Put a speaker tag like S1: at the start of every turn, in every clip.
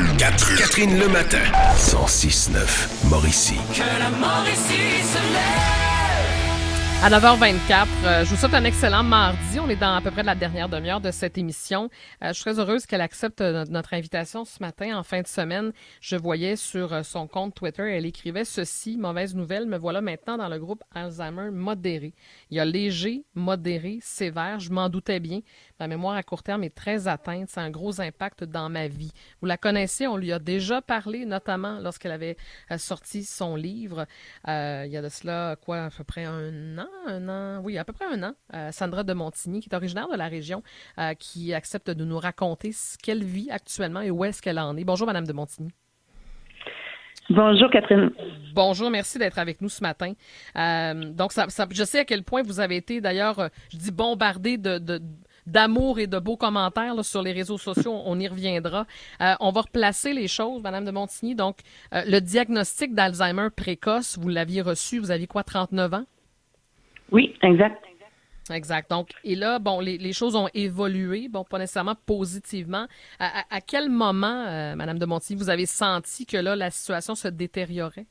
S1: Catherine Le Matin. 106.9 Mauricie.
S2: Que la Mauricie se lève.
S3: À 9h24, je vous souhaite un excellent mardi. On est dans à peu près la dernière demi-heure de cette émission. Je suis très heureuse qu'elle accepte notre invitation ce matin. En fin de semaine, je voyais sur son compte Twitter, elle écrivait ceci: mauvaise nouvelle, me voilà maintenant dans le groupe Alzheimer modéré. Il y a léger, modéré, sévère. Je m'en doutais bien. Ma mémoire à court terme est très atteinte. C'est un gros impact dans ma vie. Vous la connaissez, on lui a déjà parlé, notamment lorsqu'elle avait sorti son livre. Il y a de cela, à peu près un an, à peu près un an. Sandra de Montigny, qui est originaire de la région, qui accepte de nous raconter ce qu'elle vit actuellement et où est-ce qu'elle en est. Bonjour, Madame de Montigny.
S4: Bonjour, Catherine.
S3: Bonjour, merci d'être avec nous ce matin. Donc, je sais à quel point vous avez été, d'ailleurs, bombardée d'amour et de beaux commentaires là, sur les réseaux sociaux. On y reviendra. On va replacer les choses, Madame de Montigny. Donc, le diagnostic d'Alzheimer précoce, vous l'aviez reçu, vous aviez 39 ans?
S4: Oui, exact.
S3: Exact. Donc, et là, les choses ont évolué, pas nécessairement positivement. À quel moment, Madame de Montigny, vous avez senti que là, la situation se détériorait?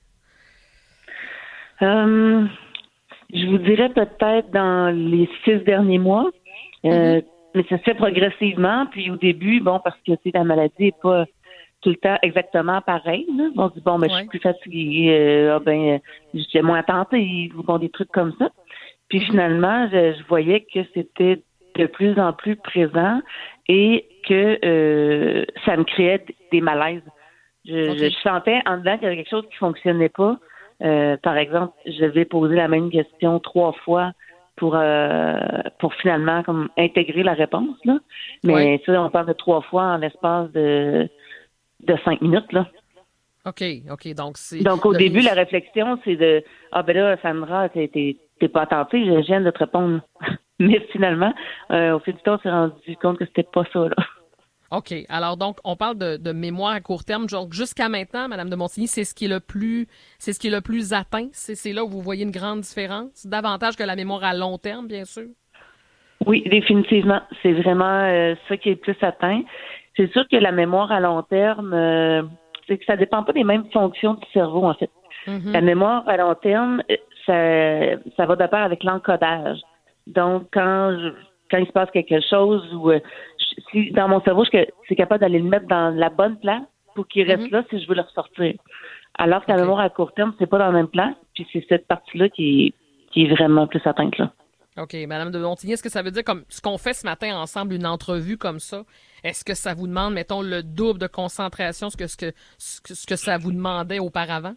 S4: Je vous dirais peut-être dans les 6 derniers mois. Mais ça se fait progressivement. Puis au début, parce que la maladie n'est pas tout le temps exactement pareille. Là. On se dit, je suis plus fatiguée, j'ai moins tenté, des trucs comme ça. Puis finalement, je voyais que c'était de plus en plus présent et que ça me créait des malaises. Je sentais en dedans qu'il y avait quelque chose qui fonctionnait pas. Par exemple, je vais poser la même question 3 fois pour finalement comme intégrer la réponse. Là. Mais ça, on parle de 3 fois en l'espace de 5 minutes. Là.
S3: OK. Donc,
S4: au début, la réflexion, c'est de Sandra, t'es pas attentive, je viens de te répondre. Mais finalement, au fil du temps, on s'est rendu compte que c'était pas ça, là.
S3: OK. Alors, donc, on parle de mémoire à court terme. Donc, jusqu'à maintenant, Madame de Montigny, c'est ce qui est le plus atteint. C'est là où vous voyez une grande différence. Davantage que la mémoire à long terme, bien sûr.
S4: Oui, définitivement. C'est vraiment ça qui est le plus atteint. C'est sûr que la mémoire à long terme, c'est que ça dépend pas des mêmes fonctions du cerveau, en fait. Mm-hmm. La mémoire à long terme, ça va de pair avec l'encodage. Donc, quand il se passe quelque chose ou si dans mon cerveau, je suis capable d'aller le mettre dans la bonne place pour qu'il reste là si je veux le ressortir. Alors que la mémoire à court terme, c'est pas dans la même place, puis c'est cette partie-là qui est vraiment plus atteinte, là.
S3: OK. Madame de Montigny, est-ce que ça veut dire, comme ce qu'on fait ce matin ensemble, une entrevue comme ça, est-ce que ça vous demande, mettons, le double de concentration ce que ça vous demandait auparavant?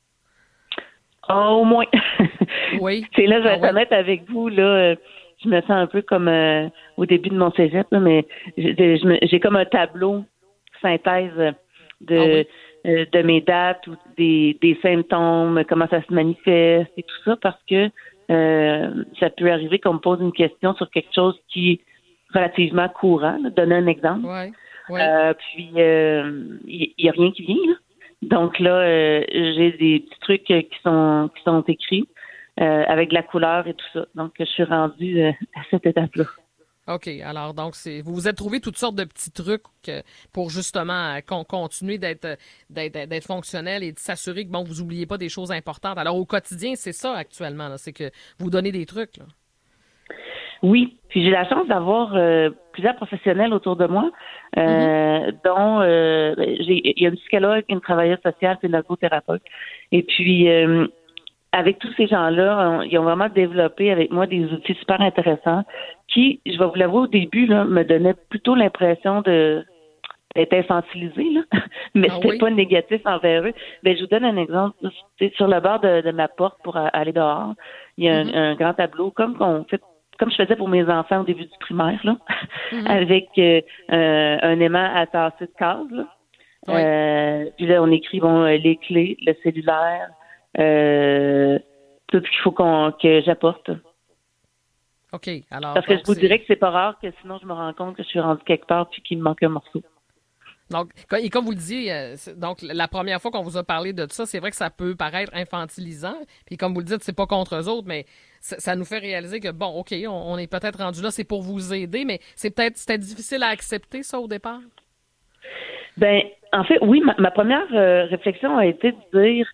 S4: Au moins.
S3: Oui.
S4: C'est là, je vais être honnête avec vous, là. Je me sens un peu comme au début de mon cégep, là, mais j'ai comme un tableau synthèse de mes dates ou des symptômes, comment ça se manifeste et tout ça, parce que ça peut arriver qu'on me pose une question sur quelque chose qui est relativement courant. Là. Donner un exemple.
S3: Ouais.
S4: Puis, il n'y a rien qui vient, là. Donc là, j'ai des petits trucs qui sont écrits avec de la couleur et tout ça. Donc, je suis rendue à cette étape-là.
S3: OK. Alors, donc, vous vous êtes trouvé toutes sortes de petits trucs pour justement continuer d'être fonctionnel et de s'assurer que, vous oubliez pas des choses importantes. Alors, au quotidien, c'est ça actuellement, là, c'est que vous donnez des trucs, là.
S4: Oui, puis j'ai la chance d'avoir plusieurs professionnels autour de moi, dont il y a une psychologue, une travailleuse sociale, puis une ergothérapeute. Et puis, avec tous ces gens-là, ils ont vraiment développé avec moi des outils super intéressants qui, je vais vous l'avouer, au début, là, me donnaient plutôt l'impression d'être infantilisée, là. Mais c'était pas négatif envers eux. Ben, je vous donne un exemple. Sur le bord de ma porte pour aller dehors, il y a un grand tableau, comme je faisais pour mes enfants au début du primaire, là, avec un aimant à tasser de cases, là. Puis là, on écrit les clés, le cellulaire, tout ce qu'il faut que j'apporte.
S3: OK. Alors,
S4: parce que je vous dirais que c'est pas rare que sinon je me rends compte que je suis rendue quelque part puis qu'il me manque un morceau.
S3: Donc, et comme vous le disiez, donc la première fois qu'on vous a parlé de ça, c'est vrai que ça peut paraître infantilisant. Puis comme vous le dites, c'est pas contre eux autres, mais ça nous fait réaliser que OK, on est peut-être rendu là, c'est pour vous aider, mais c'était difficile à accepter ça au départ.
S4: Ben, en fait, oui, ma première réflexion a été de dire,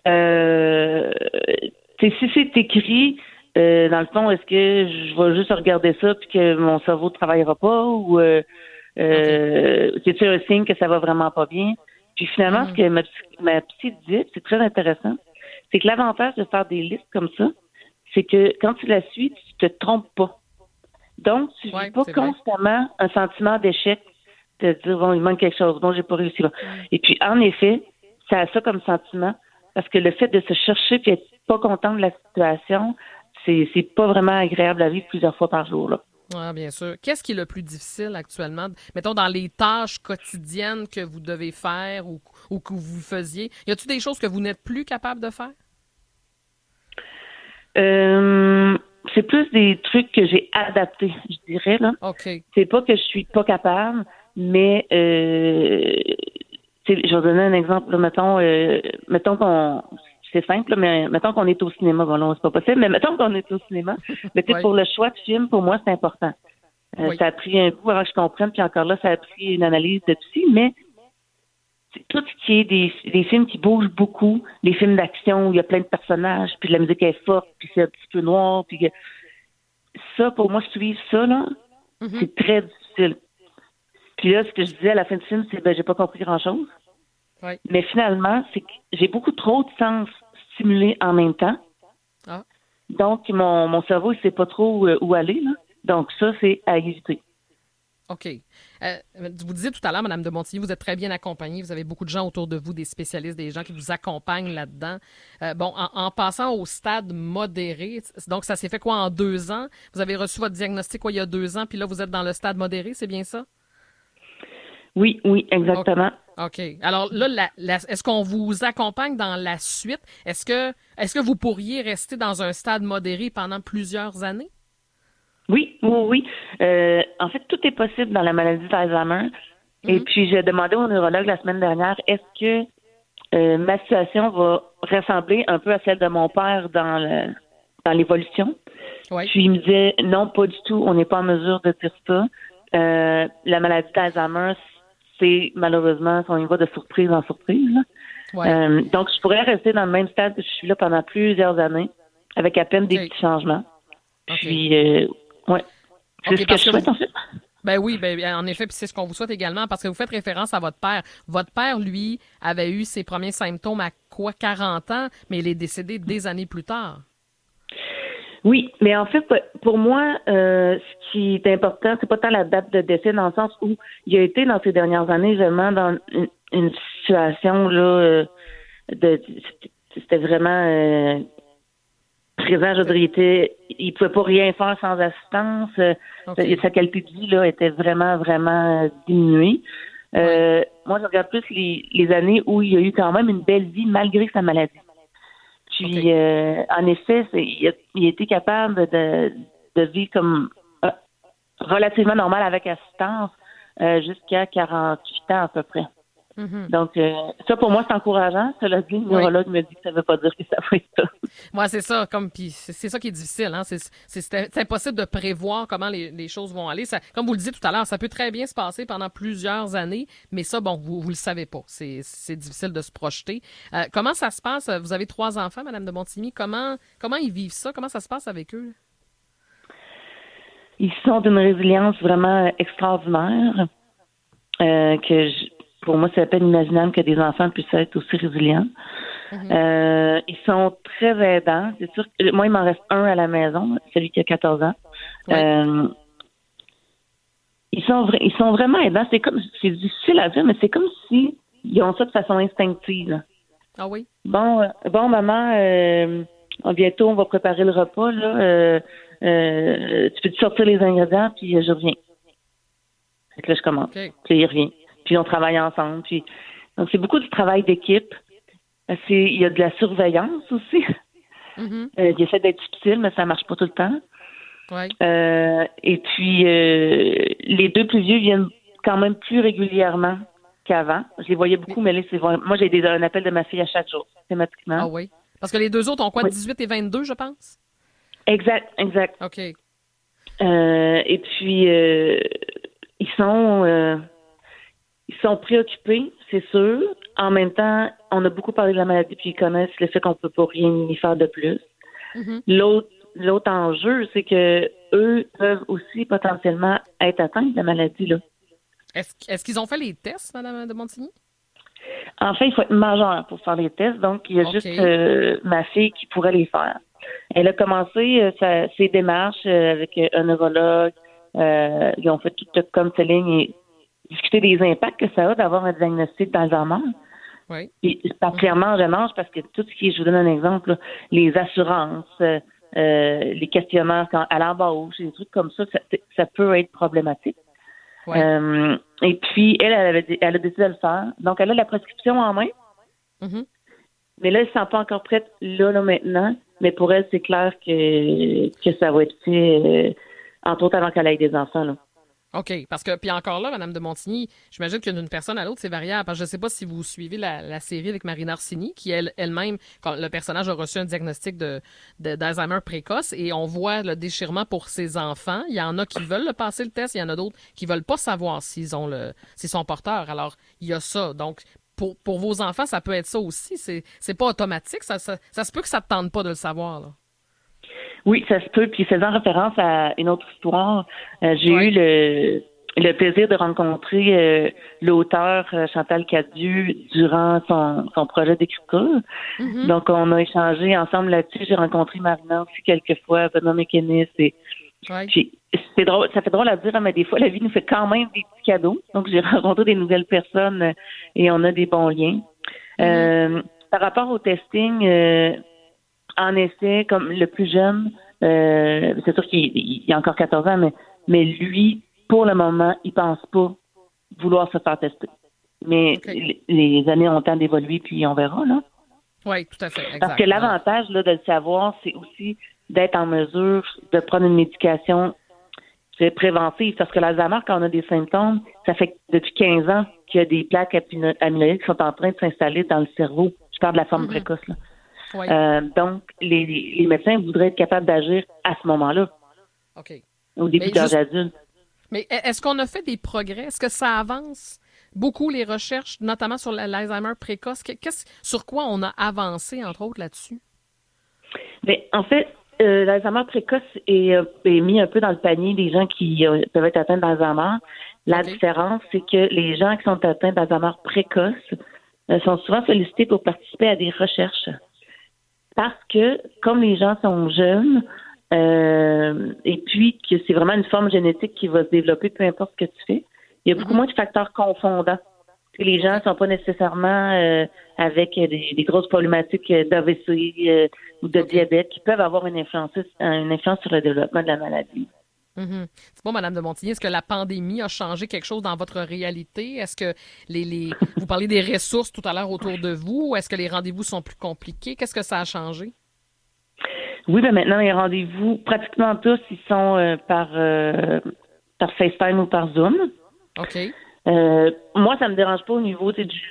S4: si c'est écrit, dans le fond, est-ce que je vais juste regarder ça puis que mon cerveau ne travaillera pas ou c'est-tu un signe que ça va vraiment pas bien? Puis finalement, ce que ma psy dit, c'est très intéressant, c'est que l'avantage de faire des listes comme ça, c'est que quand tu la suis, tu te trompes pas. Donc, tu vis pas constamment un sentiment d'échec, de dire, bon, il manque quelque chose, bon, j'ai pas réussi là. Et puis, en effet, ça a ça comme sentiment, parce que le fait de se chercher et être pas content de la situation, c'est pas vraiment agréable à vivre plusieurs fois par jour, là.
S3: Oui, bien sûr. Qu'est-ce qui est le plus difficile actuellement? Mettons, dans les tâches quotidiennes que vous devez faire ou que vous faisiez, y a-t-il des choses que vous n'êtes plus capable de faire?
S4: C'est plus des trucs que j'ai adaptés, je dirais, là.
S3: OK.
S4: C'est pas que je suis pas capable, mais je vais donner un exemple, là, mettons qu'on c'est simple, là, mais mettons qu'on est au cinéma. Bon, là, c'est pas possible, mais mettons qu'on est au cinéma. Mais tu sais, pour le choix de film, pour moi, c'est important. Ça a pris un bout avant que je comprenne, puis encore là, ça a pris une analyse de psy, mais tout ce qui est des films qui bougent beaucoup, les films d'action où il y a plein de personnages, puis la musique est forte, puis c'est un petit peu noir, puis ça, pour moi, suivre ça, là, c'est très difficile. Puis là, ce que je disais à la fin du film, c'est j'ai pas compris grand-chose.
S3: Oui.
S4: Mais finalement, c'est que j'ai beaucoup trop de sens stimulés en même temps.
S3: Ah.
S4: Donc, mon cerveau, il sait pas trop où aller, là. Donc, ça, c'est à éviter.
S3: OK. Vous disiez tout à l'heure, Mme de Montigny, vous êtes très bien accompagnée. Vous avez beaucoup de gens autour de vous, des spécialistes, des gens qui vous accompagnent là-dedans. En passant au stade modéré, donc ça s'est fait quoi en 2 ans? Vous avez reçu votre diagnostic il y a 2 ans, puis là, vous êtes dans le stade modéré, c'est bien ça?
S4: Oui, exactement.
S3: OK. Alors là, est-ce qu'on vous accompagne dans la suite? Est-ce que vous pourriez rester dans un stade modéré pendant plusieurs années?
S4: Oui. En fait, tout est possible dans la maladie d'Alzheimer. Et puis, j'ai demandé au neurologue la semaine dernière, est-ce que ma situation va ressembler un peu à celle de mon père dans l'évolution?
S3: Oui.
S4: Puis, il me disait, non, pas du tout, on n'est pas en mesure de dire ça. La maladie d'Alzheimer, c'est malheureusement, on y va de surprise en surprise, là.
S3: Ouais.
S4: Donc, je pourrais rester dans le même stade que je suis là pendant plusieurs années, avec à peine des petits changements. Puis, c'est ce que je souhaite, en fait.
S3: Ben oui, en effet, puis c'est ce qu'on vous souhaite également, parce que vous faites référence à votre père. Votre père, lui, avait eu ses premiers symptômes à 40 ans, mais il est décédé des années plus tard.
S4: Oui, mais en fait, pour moi, ce qui est important, c'est pas tant la date de décès, dans le sens où il a été dans ces dernières années vraiment dans une situation là c'était vraiment présent. Je veux dire, il pouvait pas rien faire sans assistance. Sa qualité de vie là était vraiment diminuée. Moi, je regarde plus les années où il a eu quand même une belle vie malgré sa maladie. Puis, en effet, il a été capable de vivre comme relativement normal avec assistance jusqu'à 48 ans à peu près. Mm-hmm. Donc, ça, pour moi, c'est encourageant. Cela dit, le neurologue me dit que ça ne veut pas dire que ça va être ça.
S3: Moi, c'est ça. Puis c'est ça qui est difficile. Hein? C'est impossible de prévoir comment les choses vont aller. Ça, comme vous le disiez tout à l'heure, ça peut très bien se passer pendant plusieurs années, mais ça, bon, vous le savez pas. C'est difficile de se projeter. Comment ça se passe? Vous avez 3 enfants, Mme de Montigny. Comment ils vivent ça? Comment ça se passe avec eux?
S4: Ils sont d'une résilience vraiment extraordinaire pour moi, c'est à peine imaginable que des enfants puissent être aussi résilients. Mm-hmm. Ils sont très aidants. C'est sûr que moi, il m'en reste un à la maison, celui qui a 14 ans. Oui. Ils sont vraiment aidants. C'est difficile à dire, mais c'est comme si ils ont ça de façon instinctive.
S3: Ah oui?
S4: Bon, maman, bientôt, on va préparer le repas. Là. Tu peux-tu sortir les ingrédients, puis je reviens. Fait que là, je commence. Okay. Puis il revient. Puis on travaille ensemble. Donc, c'est beaucoup du travail d'équipe. Il y a de la surveillance aussi. Mm-hmm. Il essaie d'être subtil, mais ça marche pas tout le temps.
S3: Ouais.
S4: Et puis, les 2 plus vieux viennent quand même plus régulièrement qu'avant. Je les voyais beaucoup, mais là, moi, j'ai un appel de ma fille à chaque jour, systématiquement.
S3: Ah oui? Parce que les 2 autres ont quoi, 18 et 22, je pense?
S4: Exact.
S3: OK.
S4: Et puis, ils sont... ils sont préoccupés, c'est sûr. En même temps, on a beaucoup parlé de la maladie, puis ils connaissent le fait qu'on peut pas rien y faire de plus.
S3: Mhm.
S4: L'autre enjeu, c'est que eux peuvent aussi potentiellement être atteints de la maladie, là.
S3: Est-ce qu'ils ont fait les tests, Mme de Montigny?
S4: En fait, il faut être majeur pour faire les tests, donc il y a
S3: OK.
S4: juste ma fille qui pourrait les faire. Elle a commencé ses démarches avec un neurologue. Ils ont fait tout le counseling et discuter des impacts que ça a d'avoir un diagnostic d'Alzheimer.
S3: Oui.
S4: Et particulièrement en jeune âge, parce que tout ce qui est, je vous donne un exemple, là, les assurances, les questionnaires à l'embauche, des trucs comme ça peut être problématique.
S3: Ouais.
S4: Et puis, elle a décidé de le faire. Donc, elle a la prescription en main,
S3: Mhm.
S4: mais là, elle ne se sent pas encore prête là, maintenant. Mais pour elle, c'est clair que ça va être fait, entre autres avant qu'elle ait des enfants, là.
S3: OK. Parce que, puis encore là, Mme de Montigny, j'imagine que d'une personne à l'autre, c'est variable. Parce que je ne sais pas si vous suivez la série avec Marina Orsini, qui elle-même, quand le personnage a reçu un diagnostic d'Alzheimer précoce, et on voit le déchirement pour ses enfants. Il y en a qui veulent le passer le test, il y en a d'autres qui veulent pas savoir s'ils sont porteurs. Alors, il y a ça. Donc, pour vos enfants, ça peut être ça aussi. C'est pas automatique. Ça se peut que ça te tente pas de le savoir, là.
S4: Oui, ça se peut. Puis faisant référence à une autre histoire, j'ai eu le plaisir de rencontrer l'auteur Chantal Cadieux durant son projet d'écriture.
S3: Mhm.
S4: Donc, on a échangé ensemble là-dessus. J'ai rencontré Marina aussi quelques fois, Benoît Mécanis.
S3: Ouais.
S4: Puis, c'est drôle, ça fait drôle à dire, hein, mais des fois, la vie nous fait quand même des petits cadeaux. Donc, j'ai rencontré des nouvelles personnes et on a des bons liens. Par rapport au testing, en effet, comme le plus jeune, c'est sûr qu'il a encore 14 ans, mais lui, pour le moment, il pense pas vouloir se faire tester. Mais
S3: OK.
S4: les années ont le temps d'évoluer, puis on verra, là.
S3: Oui, tout à fait. Exact.
S4: Parce que l'avantage là, de le savoir, c'est aussi d'être en mesure de prendre une médication préventive. Parce que l'Alzheimer, quand on a des symptômes, ça fait que depuis 15 ans qu'il y a des plaques amyloïdes qui sont en train de s'installer dans le cerveau. Je parle de la forme précoce, là.
S3: Oui.
S4: Donc, les médecins voudraient être capables d'agir à ce moment-là,
S3: OK.
S4: au début de l'âge adulte.
S3: Mais est-ce qu'on a fait des progrès? Est-ce que ça avance beaucoup les recherches, notamment sur l'Alzheimer précoce? Sur quoi on a avancé, entre autres, là-dessus?
S4: Mais en fait, l'Alzheimer précoce est mis un peu dans le panier des gens qui peuvent être atteints d'Alzheimer. La
S3: OK.
S4: différence, c'est que les gens qui sont atteints d'Alzheimer précoce sont souvent sollicités pour participer à des recherches. Parce que, comme les gens sont jeunes, et puis que c'est vraiment une forme génétique qui va se développer, peu importe ce que tu fais, il y a beaucoup moins de facteurs confondants. Et les gens ne sont pas nécessairement avec des grosses problématiques d'AVC ou de diabète qui peuvent avoir une influence sur le développement de la maladie.
S3: Mhm. C'est bon, Mme de Montigny, est-ce que la pandémie a changé quelque chose dans votre réalité? Est-ce que vous parlez des ressources tout à l'heure autour de vous? Ou est-ce que les rendez-vous sont plus compliqués? Qu'est-ce que ça a changé?
S4: Oui, ben maintenant, les rendez-vous, pratiquement tous, ils sont par FaceTime ou par Zoom.
S3: OK.
S4: Moi, ça me dérange pas au niveau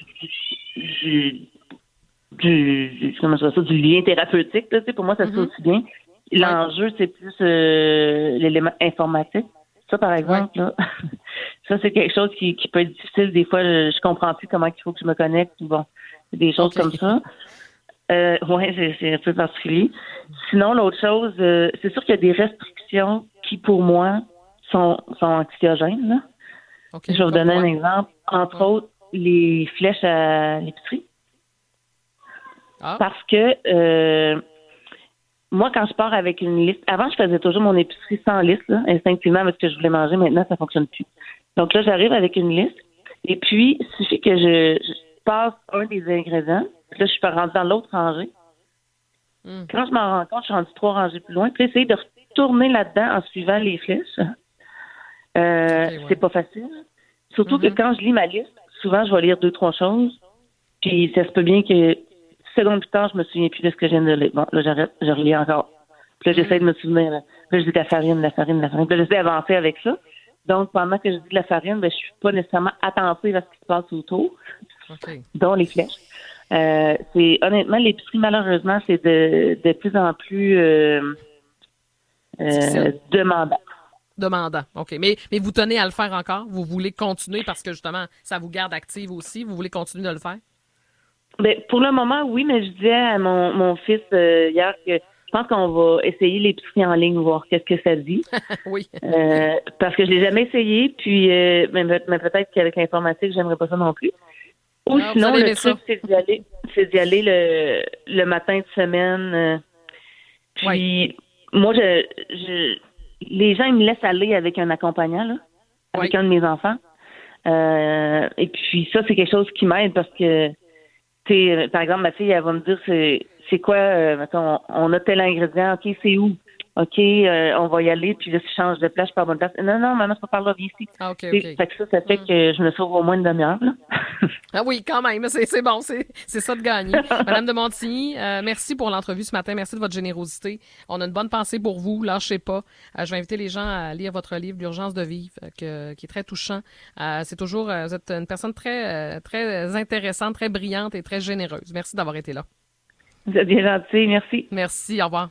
S4: comment je dis ça, du lien thérapeutique. Là, pour moi, ça se fait aussi bien. L'enjeu, c'est plus l'élément informatique. Ça, par exemple, là, ça, c'est quelque chose qui peut être difficile. Des fois, je comprends plus comment il faut que je me connecte. Bon, des choses comme ça. Oui, c'est un peu particulier. Sinon, l'autre chose, c'est sûr qu'il y a des restrictions qui, pour moi, sont anxiogènes. Là.
S3: Okay.
S4: Je vais vous donner un exemple. Entre autres, les flèches à l'épicerie.
S3: Ah.
S4: Parce que moi, quand je pars avec une liste, avant, je faisais toujours mon épicerie sans liste, là, instinctivement, parce que je voulais manger. Maintenant, ça fonctionne plus. Donc là, j'arrive avec une liste. Et puis, il suffit que je passe un des ingrédients. Puis là, je suis rendue dans l'autre rangée. Quand je m'en rends compte, je suis rendue 3 rangées plus loin. Puis essayer de retourner là-dedans en suivant les flèches, c'est pas facile. Surtout que quand je lis ma liste, souvent, je vais lire 2-3 choses. Puis ça se peut bien que secondes plus tard, je me souviens plus de ce que je viens de lire. Bon, là, j'arrête, je relis encore. Puis là, j'essaie de me souvenir. Là, je dis de la farine. Puis là, j'essaie d'avancer avec ça. Donc, pendant que je dis de la farine, ben, je suis pas nécessairement attentive à ce qui se passe autour, dont les flèches. C'est honnêtement, l'épicerie, malheureusement, c'est de plus en plus demandant.
S3: Demandant. OK. Mais vous tenez à le faire encore? Vous voulez continuer parce que justement, ça vous garde active aussi? Vous voulez continuer de le faire?
S4: Ben, pour le moment, oui, mais je disais à mon fils hier que je pense qu'on va essayer l'épicerie en ligne, voir qu'est-ce que ça dit.
S3: Oui.
S4: Parce que je l'ai jamais essayé, puis mais peut-être qu'avec l'informatique, j'aimerais pas ça non plus. Ou sinon, le truc, c'est d'y aller le matin de semaine. Puis moi, les gens, ils me laissent aller avec un accompagnant, là, avec un de mes enfants. Et puis ça, c'est quelque chose qui m'aide parce que, tu sais, par exemple, ma fille, elle va me dire, c'est quoi, mettons, on a tel ingrédient, OK, c'est où? OK, on va y aller, puis là, si je change de place, je pars bonne place. Non, maman, c'est pas par là, viens ici.
S3: Ah, OK.
S4: Fait que ça fait que je me sauve au moins une demi-heure, là.
S3: Ah oui, quand même, c'est bon, c'est ça de gagner. Madame de Montigny, merci pour l'entrevue ce matin, merci de votre générosité. On a une bonne pensée pour vous, lâchez pas. Je vais inviter les gens à lire votre livre, L'urgence de vivre, qui est très touchant. C'est toujours, vous êtes une personne très, très intéressante, très brillante et très généreuse. Merci d'avoir été là.
S4: Vous êtes bien gentil, merci.
S3: Merci, au revoir.